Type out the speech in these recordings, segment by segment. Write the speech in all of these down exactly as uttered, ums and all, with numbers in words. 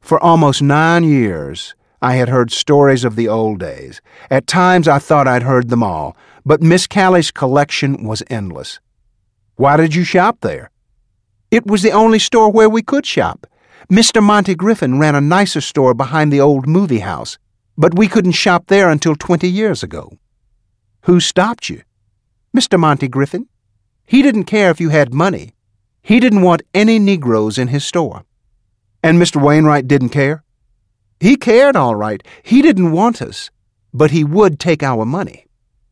For almost nine years, I had heard stories of the old days. At times I thought I'd heard them all, but Miss Callie's collection was endless. Why did you shop there? It was the only store where we could shop. Mister Monty Griffin ran a nicer store behind the old movie house, but we couldn't shop there until twenty years ago. Who stopped you? Mister Monty Griffin. He didn't care if you had money. He didn't want any Negroes in his store. And Mister Wainwright didn't care? He cared, all right. He didn't want us, but he would take our money.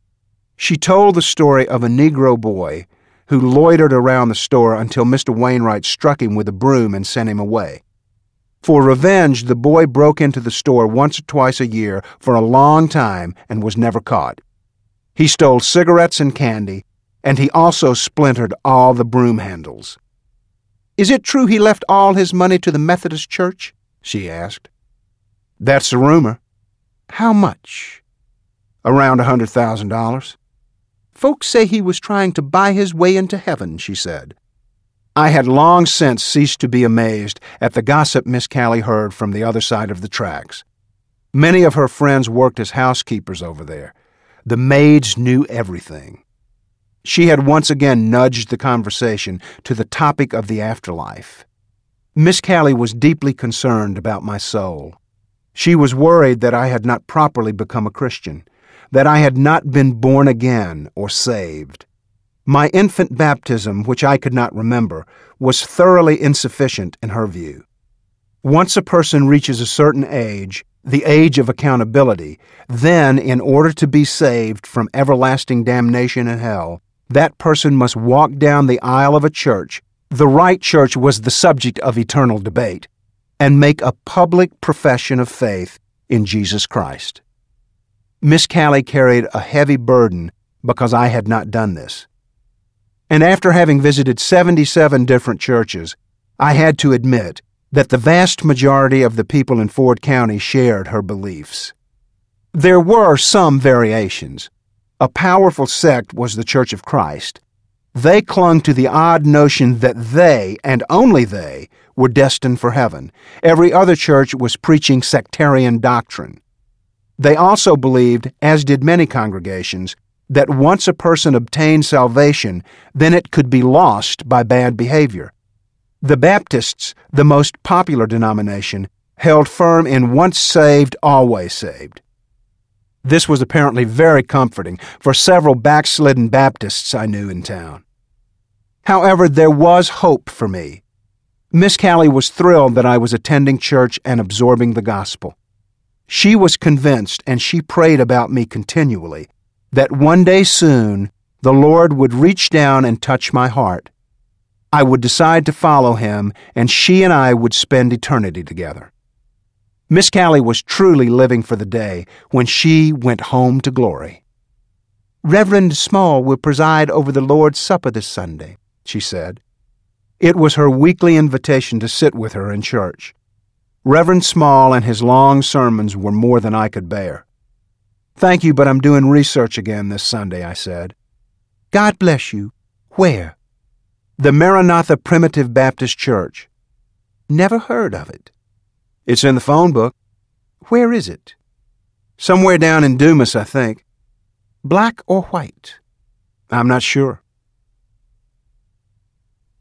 She told the story of a Negro boy who loitered around the store until Mister Wainwright struck him with a broom and sent him away. For revenge, the boy broke into the store once or twice a year for a long time and was never caught. He stole cigarettes and candy, and he also splintered all the broom handles. Is it true he left all his money to the Methodist Church? She asked. That's the rumor. How much? Around a hundred thousand dollars. Folks say he was trying to buy his way into heaven, she said. I had long since ceased to be amazed at the gossip Miss Callie heard from the other side of the tracks. Many of her friends worked as housekeepers over there. The maids knew everything. She had once again nudged the conversation to the topic of the afterlife. Miss Callie was deeply concerned about my soul. She was worried that I had not properly become a Christian, that I had not been born again or saved. My infant baptism, which I could not remember, was thoroughly insufficient in her view. Once a person reaches a certain age, the age of accountability, then, in order to be saved from everlasting damnation in hell, that person must walk down the aisle of a church, the right church was the subject of eternal debate, and make a public profession of faith in Jesus Christ. Miss Callie carried a heavy burden because I had not done this. And after having visited seventy-seven different churches, I had to admit that the vast majority of the people in Ford County shared her beliefs. There were some variations. A powerful sect was the Church of Christ. They clung to the odd notion that they, and only they, were destined for heaven. Every other church was preaching sectarian doctrine. They also believed, as did many congregations, that once a person obtained salvation, then it could be lost by bad behavior. The Baptists, the most popular denomination, held firm in once saved, always saved. This was apparently very comforting for several backslidden Baptists I knew in town. However, there was hope for me. Miss Callie was thrilled that I was attending church and absorbing the gospel. She was convinced, and she prayed about me continually, that one day soon the Lord would reach down and touch my heart. I would decide to follow him, and she and I would spend eternity together. Miss Callie was truly living for the day when she went home to glory. Reverend Small will preside over the Lord's Supper this Sunday, she said. It was her weekly invitation to sit with her in church. Reverend Small and his long sermons were more than I could bear. Thank you, but I'm doing research again this Sunday, I said. God bless you. Where? The Maranatha Primitive Baptist Church. Never heard of it. It's in the phone book. Where is it? Somewhere down in Dumas, I think. Black or white? I'm not sure.